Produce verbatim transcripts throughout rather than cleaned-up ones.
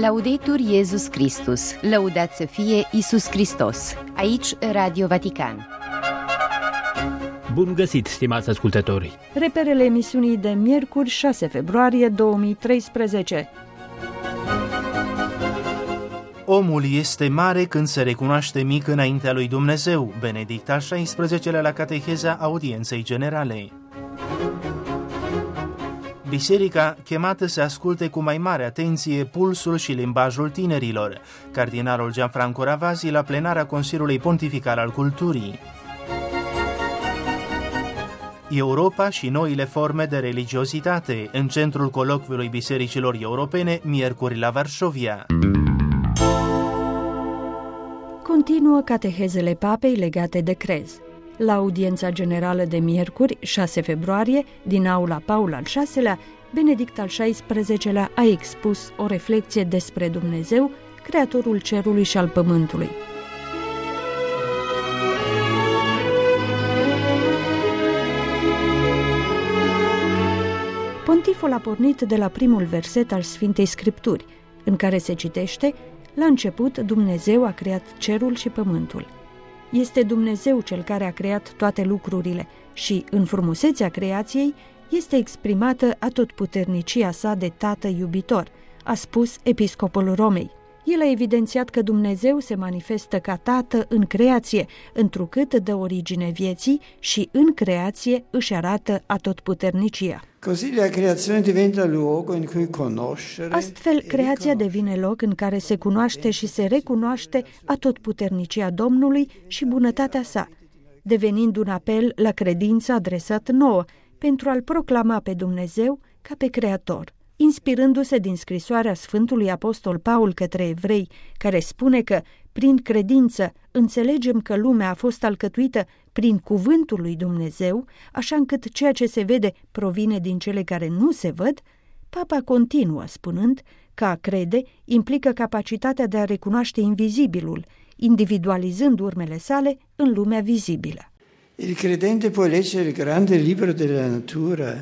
Laudetur Iesus Christus, lăudat să fie Iisus Hristos. Aici Radio Vatican. Bun găsit, stimați ascultători! Reperele emisiunii de miercuri șase februarie două mii treisprezece. Omul este mare când se recunoaște mic înaintea lui Dumnezeu. Benedict al șaisprezecelea la Cateheza Audienței Generale. Biserica, chemată să asculte cu mai mare atenție pulsul și limbajul tinerilor. Cardinalul Gianfranco Ravasi la plenara Consiliului Pontifical al Culturii. Europa și noile forme de religiozitate, în centrul colocviului bisericilor europene, miercuri la Varșovia. Continuă catehezele papei legate de crez. La audiența generală de miercuri, șase februarie, din aula Paul al șaselea, Benedict al șaisprezecelea a expus o reflecție despre Dumnezeu, Creatorul cerului și al pământului. Pontiful a pornit de la primul verset al Sfintei Scripturi, în care se citește: la început Dumnezeu a creat cerul și pământul. Este Dumnezeu cel care a creat toate lucrurile și, în frumusețea creației, este exprimată atotputernicia sa de Tată iubitor, a spus episcopul Romei. El a evidențiat că Dumnezeu se manifestă ca Tată în creație, întrucât dă origine vieții și în creație își arată atotputernicia. Astfel, creația devine loc în care se cunoaște și se recunoaște atotputernicia Domnului și bunătatea sa, devenind un apel la credință adresat nouă, pentru a-L proclama pe Dumnezeu ca pe Creator. Inspirându-se din scrisoarea Sfântului Apostol Paul către evrei, care spune că, prin credință, înțelegem că lumea a fost alcătuită prin cuvântul lui Dumnezeu, așa încât ceea ce se vede provine din cele care nu se văd, Papa continuă spunând că a crede implică capacitatea de a recunoaște invizibilul, individualizând urmele sale în lumea vizibilă. Il credente può leggere il grande libro della natura.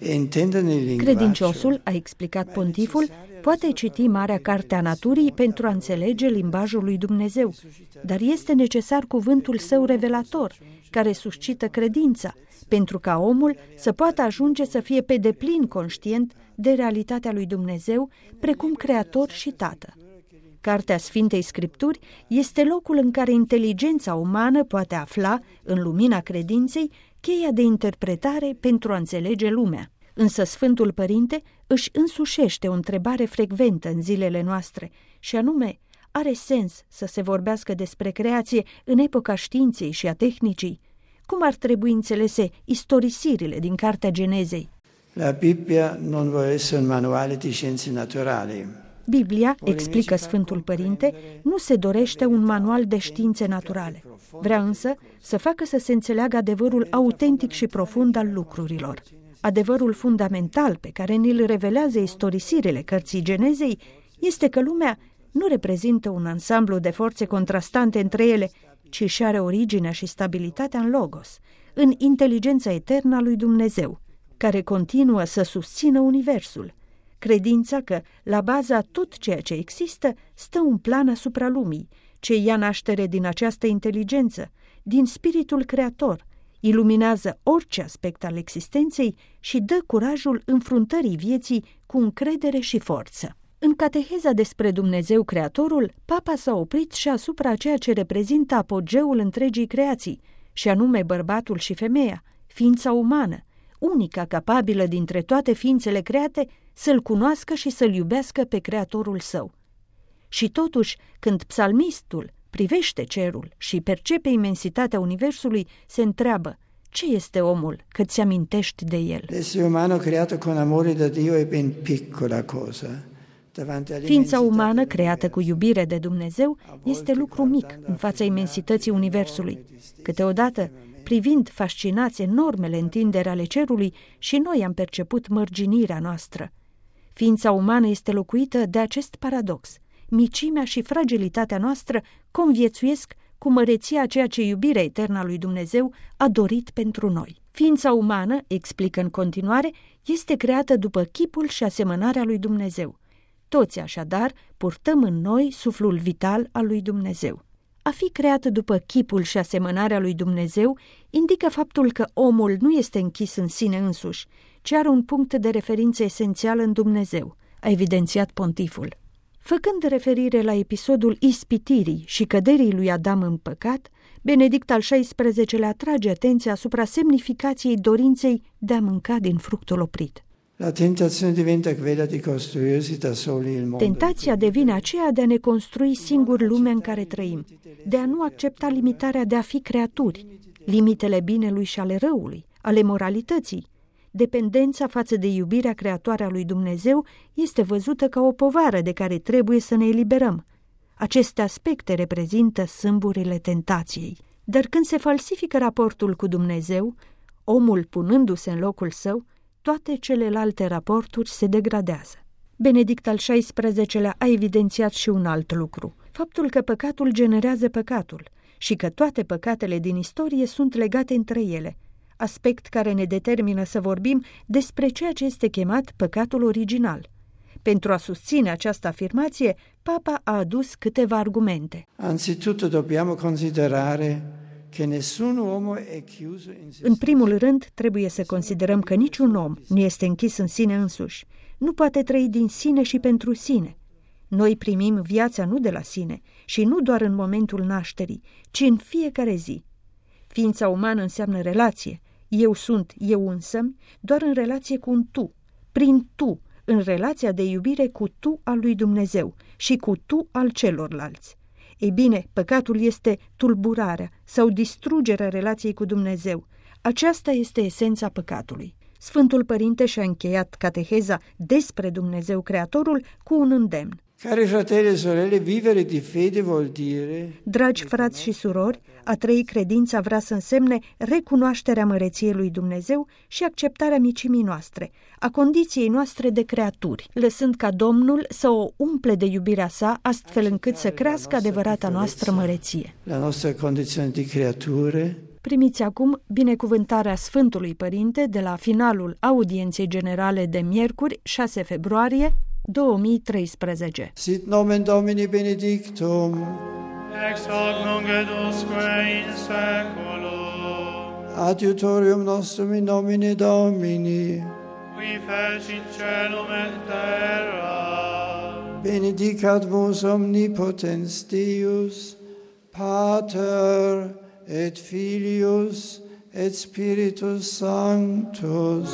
Credinciosul, a explicat pontiful, poate citi Marea Carte a Naturii pentru a înțelege limbajul lui Dumnezeu, dar este necesar cuvântul său revelator, care suscită credința, pentru ca omul să poată ajunge să fie pe deplin conștient de realitatea lui Dumnezeu, precum Creator și Tată. Cartea Sfintei Scripturi este locul în care inteligența umană poate afla, în lumina credinței, cheia de interpretare pentru a înțelege lumea. Însă Sfântul Părinte își însușește o întrebare frecventă în zilele noastre, și anume, are sens să se vorbească despre creație în epoca științei și a tehnicii? Cum ar trebui înțelese istorisirile din Cartea Genezei? La Bibbia non vuole essere un manuale di scienze naturali. Biblia, explică Sfântul Părinte, nu se dorește un manual de științe naturale. Vrea însă să facă să se înțeleagă adevărul autentic și profund al lucrurilor. Adevărul fundamental pe care ni-l revelează istorisirile cărții Genezei este că lumea nu reprezintă un ansamblu de forțe contrastante între ele, ci își are originea și stabilitatea în Logos, în inteligența eternă a lui Dumnezeu, care continuă să susțină universul. Credința că, la baza tot ceea ce există, stă un plan asupra lumii, ce ia naștere din această inteligență, din spiritul creator, iluminează orice aspect al existenței și dă curajul înfruntării vieții cu încredere și forță. În cateheza despre Dumnezeu Creatorul, Papa s-a oprit și asupra ceea ce reprezintă apogeul întregii creații, și anume bărbatul și femeia, ființa umană, unica capabilă dintre toate ființele create să-L cunoască și să-L iubească pe Creatorul său. Și totuși, când psalmistul privește cerul și percepe imensitatea universului, se întreabă: ce este omul, că ți amintești de el? L'essere umano creato con amore da Dio è ben piccola cosa. Ființa umană creată cu iubire de Dumnezeu este lucru mic în fața imensității universului. Câteodată, privind fascinați enormele întinderi ale cerului, și noi am perceput mărginirea noastră. Ființa umană este locuită de acest paradox. Micimea și fragilitatea noastră conviețuiesc cu măreția ceea ce iubirea eternă a lui Dumnezeu a dorit pentru noi. Ființa umană, explică în continuare, este creată după chipul și asemănarea lui Dumnezeu. Toți, așadar, purtăm în noi suflul vital al lui Dumnezeu. A fi creat după chipul și asemănarea lui Dumnezeu indică faptul că omul nu este închis în sine însuși, ci are un punct de referință esențial în Dumnezeu, a evidențiat pontiful. Făcând referire la episodul ispitirii și căderii lui Adam în păcat, Benedict al șaisprezecelea atrage atenția asupra semnificației dorinței de a mânca din fructul oprit. La tentazione diventa quella di costruirsi da soli il mondo. Tentația devine aceea de a ne construi singur lumea în care trăim, de a nu accepta limitarea de a fi creaturi, limitele binelui și ale răului, ale moralității. Dependența față de iubirea creatoare a lui Dumnezeu este văzută ca o povară de care trebuie să ne eliberăm. Aceste aspecte reprezintă sâmburile tentației. Dar când se falsifică raportul cu Dumnezeu, omul punându-se în locul său, toate celelalte raporturi se degradează. Benedict al șaisprezecelea a evidențiat și un alt lucru, faptul că păcatul generează păcatul și că toate păcatele din istorie sunt legate între ele, aspect care ne determină să vorbim despre ceea ce este chemat păcatul original. Pentru a susține această afirmație, Papa a adus câteva argumente. Anzitutto dobbiamo considerare che nessun uomo è chiuso in se. În primul rând, trebuie să considerăm că niciun om nu este închis în sine însuși, nu poate trăi din sine și pentru sine. Noi primim viața nu de la sine și nu doar în momentul nașterii, ci în fiecare zi. Ființa umană înseamnă relație. Eu sunt, eu însămi, doar în relație cu un tu, prin tu, în relația de iubire cu tu al lui Dumnezeu și cu tu al celorlalți. Ei bine, păcatul este tulburarea sau distrugerea relației cu Dumnezeu. Aceasta este esența păcatului. Sfântul Părinte și-a încheiat cateheza despre Dumnezeu Creatorul cu un îndemn. Cari fratelli e sorelle, vivere di fede vuol dire. Dragi frați și surori, a trăi credința vrea să însemne recunoașterea măreției lui Dumnezeu și acceptarea micimii noastre, a condiției noastre de creaturi, lăsând ca Domnul să o umple de iubirea sa, astfel încât să crească adevărata noastră măreție. La nostra condizione di creature. Primiți acum binecuvântarea Sfântului Părinte de la finalul audienței generale de miercuri, șase februarie două mii treisprezece. Sit nomen Domini benedictum. Ex hoc nunc et usque in seculum. Adiutorium nostrum in nomine Domini. Qui feci in celum et terra. Benedicat vos omnipotens Deus, Pater et Filius et Spiritus Sanctus.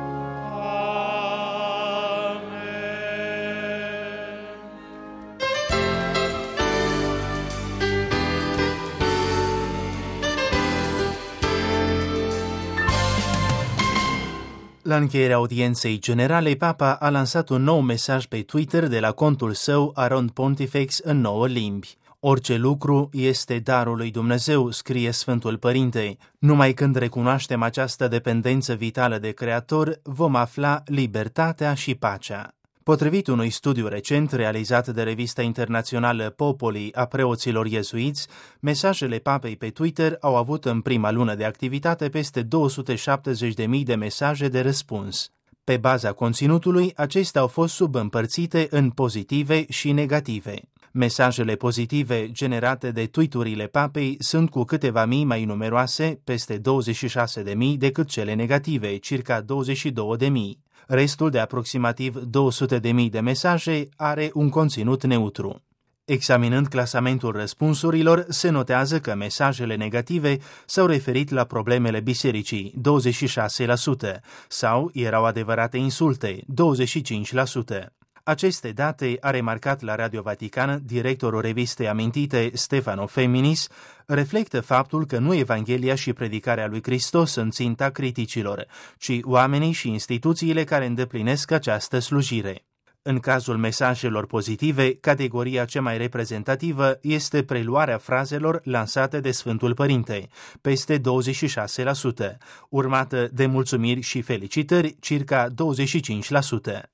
La încheierea audienței generale, Papa a lansat un nou mesaj pe Twitter de la contul său Arond Pontifex în nouă limbi. Orice lucru este darul lui Dumnezeu, scrie Sfântul Părinte. Numai când recunoaștem această dependență vitală de Creator, vom afla libertatea și pacea. Potrivit unui studiu recent realizat de revista internațională Popoli a preoților iezuiți, mesajele papei pe Twitter au avut în prima lună de activitate peste două sute șaptezeci de mii de mesaje de răspuns. Pe baza conținutului, acestea au fost subîmpărțite în pozitive și negative. Mesajele pozitive generate de tweet-urile papei sunt cu câteva mii mai numeroase, peste douăzeci și șase de mii, decât cele negative, circa douăzeci și două de mii. Restul de aproximativ două sute de mii de mesaje are un conținut neutru. Examinând clasamentul răspunsurilor, se notează că mesajele negative s-au referit la problemele bisericii, douăzeci și șase la sută, sau erau adevărate insulte, douăzeci și cinci la sută. Aceste date, a remarcat la Radio Vatican directorul revistei amintite Stefano Feminis, reflectă faptul că nu Evanghelia și predicarea lui Hristos sunt ținta criticilor, ci oamenii și instituțiile care îndeplinesc această slujire. În cazul mesajelor pozitive, categoria cea mai reprezentativă este preluarea frazelor lansate de Sfântul Părinte, peste douăzeci și șase la sută, urmată de mulțumiri și felicitări, circa douăzeci și cinci la sută.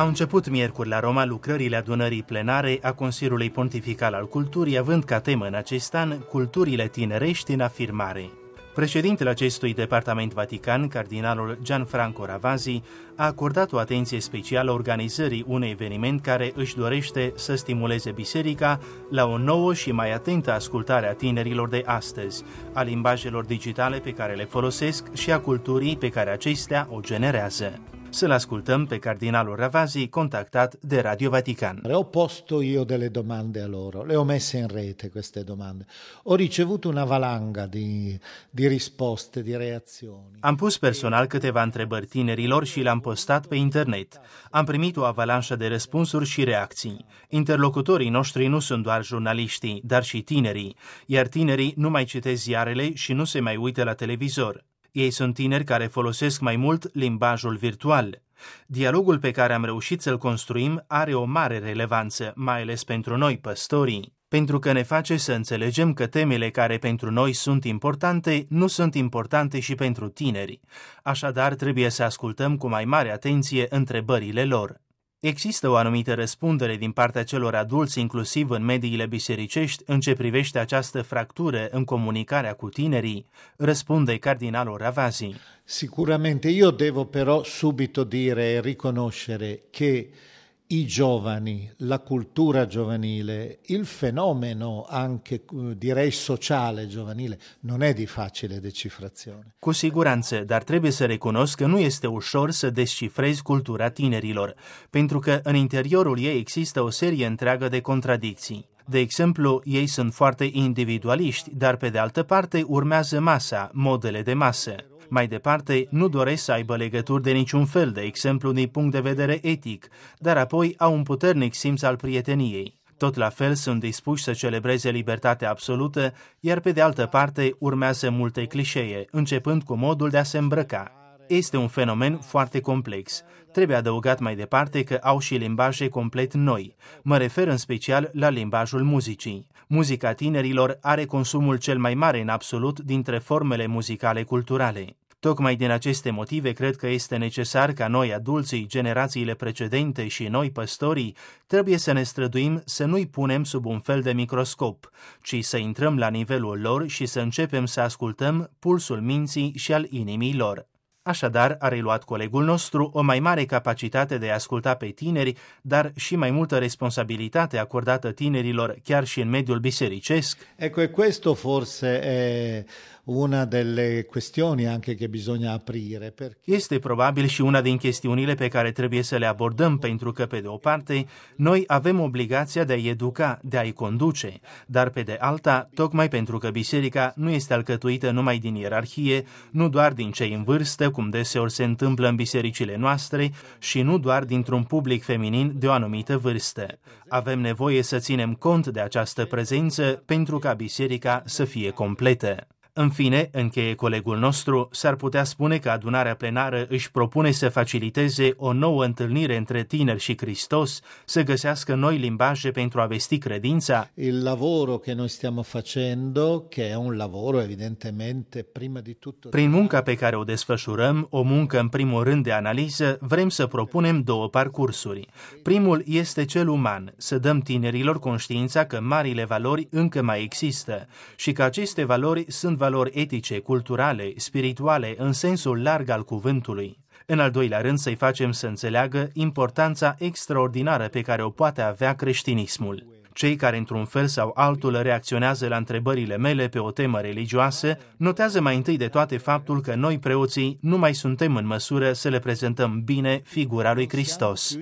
Au început miercuri la Roma lucrările adunării plenare a Consiliului Pontifical al Culturii, având ca temă în acest an culturile tinerești în afirmare. Președintele acestui departament vatican, cardinalul Gianfranco Ravasi, a acordat o atenție specială organizării unui eveniment care își dorește să stimuleze biserica la o nouă și mai atentă ascultare a tinerilor de astăzi, a limbajelor digitale pe care le folosesc și a culturii pe care acestea o generează. Să-l ascultăm pe cardinalul Ravasi, contactat de Radio Vatican. Ho posto io delle domande a loro, le ho messe in rete queste domande. Ho ricevuto una valanga di, di risposte, di reazioni. Am pus personal câteva întrebări tinerilor și le-am postat pe internet. Am primit o avalanșă de răspunsuri și reacții. Interlocutorii noștri nu sunt doar jurnaliștii, dar și tinerii, iar tinerii nu mai citesc ziarele și nu se mai uită la televizor. Ei sunt tineri care folosesc mai mult limbajul virtual. Dialogul pe care am reușit să-l construim are o mare relevanță, mai ales pentru noi, păstorii, pentru că ne face să înțelegem că temele care pentru noi sunt importante nu sunt importante și pentru tineri. Așadar, trebuie să ascultăm cu mai mare atenție întrebările lor. Există o anumită răspundere din partea celor adulți, inclusiv în mediile bisericești, în ce privește această fractură în comunicarea cu tinerii, răspunde cardinalul Ravasi. Sicuramente, io devo però subito dire e riconoscere che i giovani, la cultura giovanile, il fenomeno anche direi sociale giovanile non è di facile decifrazione. Cu siguranță, dar trebuie să recunosc că nu este ușor să descifrezi cultura tinerilor, pentru că în interiorul ei există o serie întreagă de contradicții. De exemplu, ei sunt foarte individualiști, dar pe de altă parte urmează masa, modele de masă. Mai departe, nu doresc să aibă legături de niciun fel, de exemplu din punct de vedere etic, dar apoi au un puternic simț al prieteniei. Tot la fel sunt dispuși să celebreze libertatea absolută, iar pe de altă parte urmează multe clișee, începând cu modul de a se îmbrăca. Este un fenomen foarte complex. Trebuie adăugat mai departe că au și limbaje complet noi. Mă refer în special la limbajul muzicii. Muzica tinerilor are consumul cel mai mare în absolut dintre formele muzicale culturale. Tocmai din aceste motive cred că este necesar ca noi, adulții, generațiile precedente și noi, păstorii, trebuie să ne străduim să nu-i punem sub un fel de microscop, ci să intrăm la nivelul lor și să începem să ascultăm pulsul minții și al inimii lor. Așadar, a reluat colegul nostru o mai mare capacitate de a asculta pe tineri, dar și mai multă responsabilitate acordată tinerilor chiar și în mediul bisericesc. Ecco, e questo forse è una delle questioni anche che bisogna aprire. Perché... Este probabil și una din chestiunile pe care trebuie să le abordăm, pentru că, pe de o parte, noi avem obligația de a-i educa, de a-i conduce, dar pe de alta, tocmai pentru că biserica nu este alcătuită numai din ierarhie, nu doar din cei în vârstă, cum deseori se întâmplă în bisericile noastre, și nu doar dintr-un public feminin de o anumită vârstă. Avem nevoie să ținem cont de această prezență pentru ca biserica să fie completă. În fine, încheie colegul nostru, s-ar putea spune că adunarea plenară își propune să faciliteze o nouă întâlnire între tineri și Hristos, să găsească noi limbaje pentru a vesti credința. Il lavoro che noi stiamo facendo, che è un lavoro evidentemente prima di tutto. Prin munca pe care o desfășurăm, o muncă în primul rând de analiză, vrem să propunem două parcursuri. Primul este cel uman, să dăm tinerilor conștiința că marile valori încă mai există și că aceste valori sunt valori etice, culturale, spirituale, în sensul larg al cuvântului. În al doilea rând, să-i facem să înțeleagă importanța extraordinară pe care o poate avea creștinismul. Cei care, într-un fel sau altul, reacționează la întrebările mele pe o temă religioasă, notează mai întâi de toate faptul că noi, preoții, nu mai suntem în măsură să le prezentăm bine figura lui Hristos.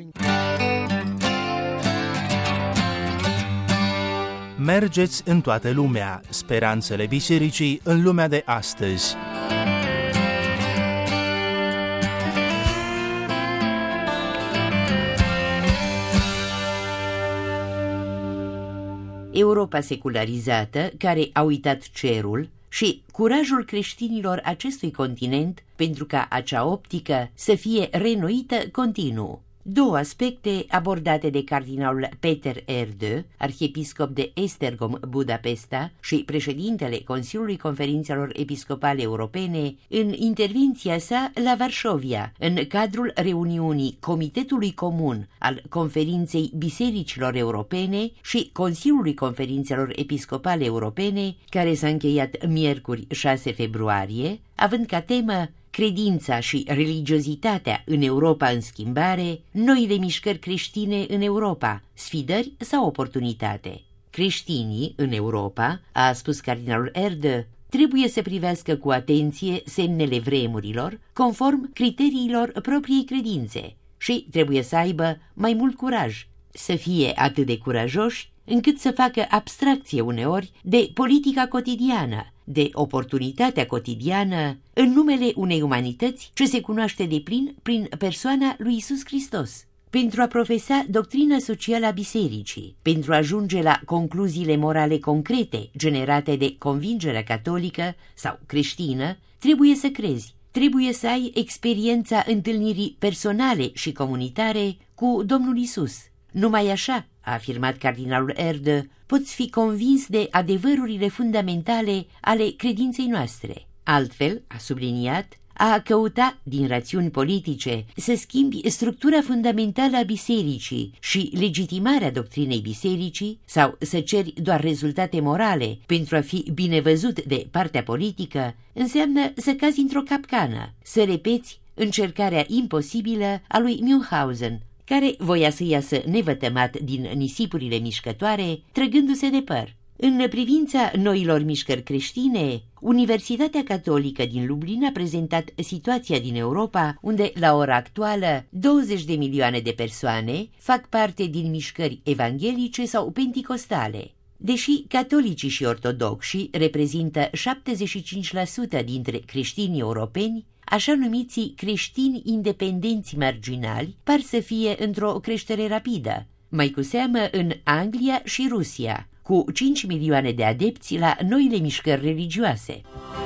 Mergeți în toată lumea, speranțele bisericii în lumea de astăzi. Europa secularizată, care a uitat cerul, și curajul creștinilor acestui continent pentru ca acea optică să fie reînnoită continuu. două aspecte abordate de cardinalul Peter Erdő, arhiepiscop de Esztergom Budapesta și președintele Consiliului Conferințelor Episcopale Europene, în intervenția sa la Varșovia, în cadrul reuniunii Comitetului Comun al Conferinței Bisericilor Europene și Consiliului Conferințelor Episcopale Europene, care s-a încheiat miercuri șase februarie, având ca temă credința și religiozitatea în Europa în schimbare, noile mișcări creștine în Europa, sfidări sau oportunitate. Creștinii în Europa, a spus cardinalul Erdő, trebuie să privească cu atenție semnele vremurilor, conform criteriilor propriei credințe, și trebuie să aibă mai mult curaj, să fie atât de curajoși încât să facă abstracție uneori de politica cotidiană, de oportunitatea cotidiană, în numele unei umanități ce se cunoaște deplin prin persoana lui Iisus Hristos, pentru a profesa doctrina socială a bisericii, pentru a ajunge la concluziile morale concrete generate de convingerea catolică sau creștină, trebuie să crezi, trebuie să ai experiența întâlnirii personale și comunitare cu Domnul Iisus. Numai așa, a afirmat cardinalul Erdő, poți fi convins de adevărurile fundamentale ale credinței noastre. Altfel, a subliniat, a căuta, din rațiuni politice, să schimbi structura fundamentală a bisericii și legitimarea doctrinei bisericii sau să ceri doar rezultate morale pentru a fi bine văzut de partea politică, înseamnă să cazi într-o capcană, să repeți încercarea imposibilă a lui Münchhausen, care voia să iasă nevătămat din nisipurile mișcătoare, trăgându-se de păr. În privința noilor mișcări creștine, Universitatea Catolică din Lublin a prezentat situația din Europa, unde, la ora actuală, douăzeci de milioane de persoane fac parte din mișcări evanghelice sau penticostale. Deși catolicii și ortodoxii reprezintă șaptezeci și cinci la sută dintre creștinii europeni, așa numiții creștini independenți marginali par să fie într-o creștere rapidă, mai cu seamă în Anglia și Rusia, cu cinci milioane de adepți la noile mișcări religioase.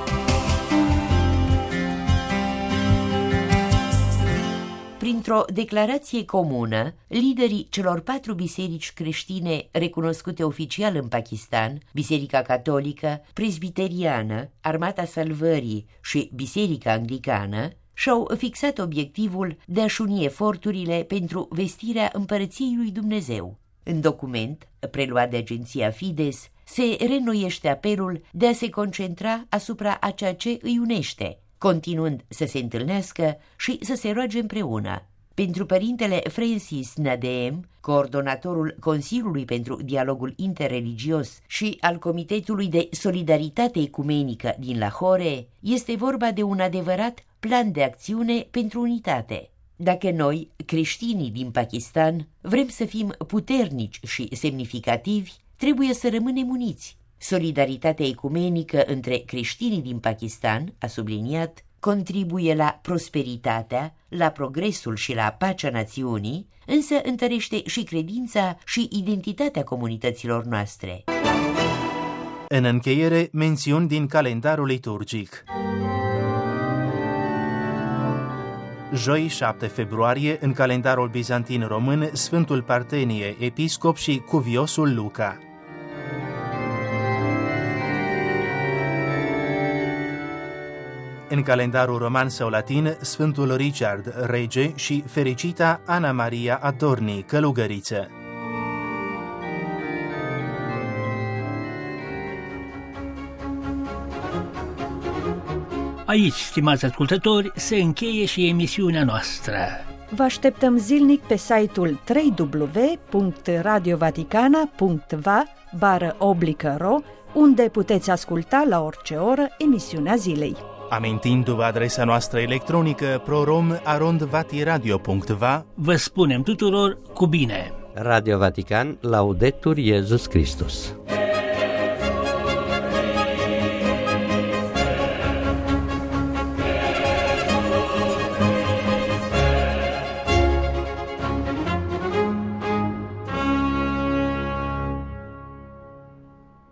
Printr-o declarație comună, liderii celor patru biserici creștine recunoscute oficial în Pakistan, Biserica Catolică, Presbiteriană, Armata Salvării și Biserica Anglicană, și-au fixat obiectivul de a-și uni eforturile pentru vestirea împărăției lui Dumnezeu. În document, preluat de agenția Fides, se reînnoiește apelul de a se concentra asupra a ceea ce îi unește, continuând să se întâlnească și să se roage împreună. Pentru părintele Francis Nadeem, coordonatorul Consiliului pentru Dialogul Interreligios și al Comitetului de Solidaritate Ecumenică din Lahore, este vorba de un adevărat plan de acțiune pentru unitate. Dacă noi, creștinii din Pakistan, vrem să fim puternici și semnificativi, trebuie să rămânem uniți. Solidaritatea ecumenică între creștinii din Pakistan, a subliniat, contribuie la prosperitatea, la progresul și la pacea națiunii, însă întărește și credința și identitatea comunităților noastre. În încheiere, mențiuni din calendarul liturgic. Joi, șapte februarie, în calendarul bizantin român, Sfântul Partenie, episcop și cuviosul Luca. În calendarul roman sau latin, Sfântul Richard, rege, și fericita Ana Maria Adorni, călugăriță. Aici, stimați ascultători, se încheie și emisiunea noastră. Vă așteptăm zilnic pe site-ul w w w punct radiovaticana punct v a bară oblică ro, unde puteți asculta la orice oră emisiunea zilei. Amintindu-vă adresa noastră electronică prorom arond vatiradio punct v a, vă spunem tuturor cu bine! Radio Vatican, Laudetur Iesus Christus.